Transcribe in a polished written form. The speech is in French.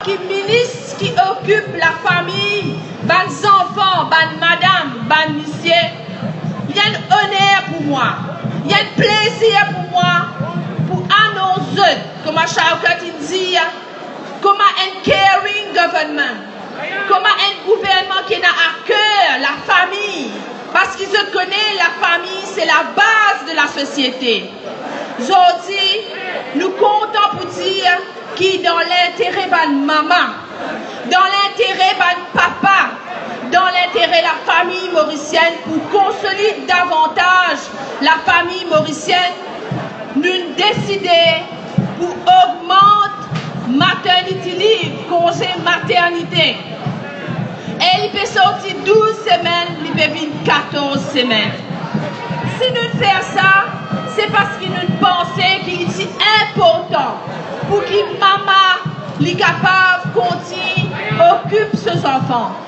Qui ministre qui occupe la famille, ban enfants, ban madame, ban monsieur, il y a un honneur pour moi, il y a un plaisir pour moi, pour annoncer, comme Chaukat dit, comme un caring government, comme un gouvernement qui a à cœur la famille, parce qu'il se connaît, la famille, c'est la base de la société. Aujourd'hui, nous comptons pour dire qui dans l'intérêt de maman, dans l'intérêt de papa, dans l'intérêt de la famille mauricienne, pour consolider davantage la famille mauricienne, nous décidons pour augmenter maternité libre, congé maternité. Et il peut sortir 12 semaines, il peut venir 14 semaines. Si nous faisons ça, c'est parce que nous pensons qu'il est important pour que maman, les capables, continue, occupe ses enfants.